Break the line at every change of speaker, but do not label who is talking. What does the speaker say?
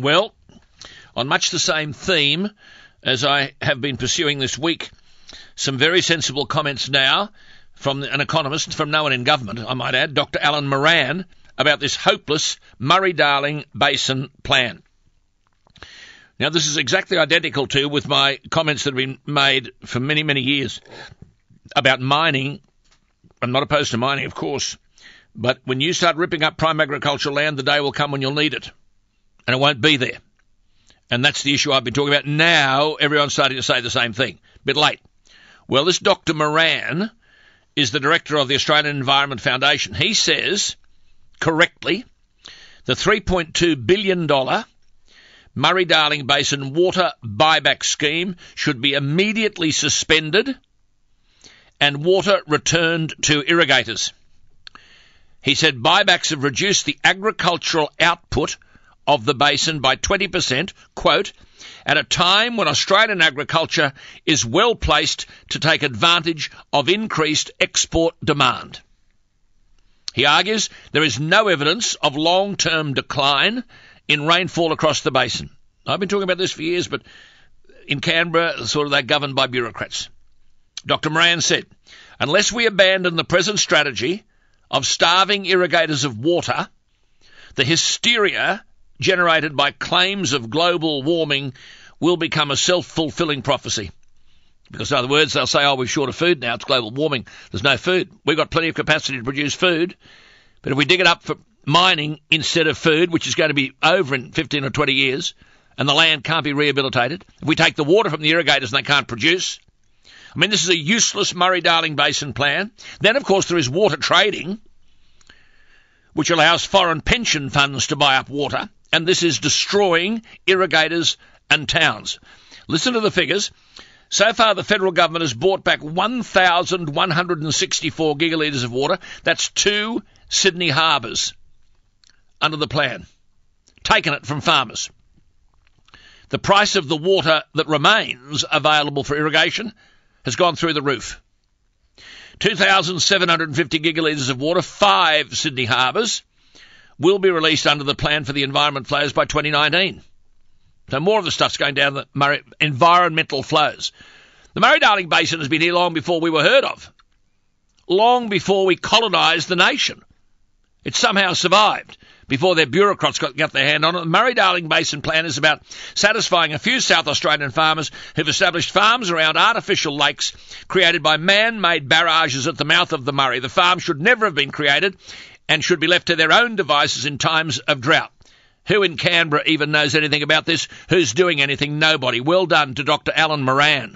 Well, on much the same theme as I have been pursuing this week, some very sensible comments now from an economist, from no one in government, I might add, Dr. Alan Moran, about this hopeless Murray-Darling Basin plan. Now, this is exactly identical to with my comments that have been made for many, many years about mining. I'm not opposed to mining, of course, but when you start ripping up prime agricultural land, the day will come when you'll need it, and it won't be there. And that's the issue I've been talking about. Now, everyone's starting to say the same thing. Bit late. Well, this Dr. Moran is the director of the Australian Environment Foundation. He says, correctly, the $3.2 billion Murray-Darling Basin water buyback scheme should be immediately suspended and water returned to irrigators. He said buybacks have reduced the agricultural output of the basin by 20%, quote, at a time when Australian agriculture is well placed to take advantage of increased export demand. He argues there is no evidence of long-term decline in rainfall across the basin. I've been talking about this for years, but in Canberra, they're governed by bureaucrats. Dr. Moran said, unless we abandon the present strategy of starving irrigators of water, the hysteria generated by claims of global warming will become a self-fulfilling prophecy. Because in other words, they'll say, we're short of food now, it's global warming, there's no food. We've got plenty of capacity to produce food, but if we dig it up for mining instead of food, which is going to be over in 15 or 20 years, and the land can't be rehabilitated, if we take the water from the irrigators and they can't produce, this is a useless Murray-Darling Basin plan. Then, of course, there is water trading, which allows foreign pension funds to buy up water, and this is destroying irrigators and towns. Listen to the figures. So far, the federal government has bought back 1,164 gigalitres of water. That's 2 Sydney harbours under the plan. Taken it from farmers. The price of the water that remains available for irrigation has gone through the roof. 2,750 gigalitres of water, 5 Sydney harbours, will be released under the plan for the environment flows by 2019. So more of the stuff's going down the environmental flows. The Murray-Darling Basin has been here long before we were heard of, long before we colonised the nation. It somehow survived before their bureaucrats got their hand on it. The Murray-Darling Basin plan is about satisfying a few South Australian farmers who've established farms around artificial lakes created by man-made barrages at the mouth of the Murray. The farms should never have been created and should be left to their own devices in times of drought. Who in Canberra even knows anything about this? Who's doing anything? Nobody. Well done to Dr. Alan Moran.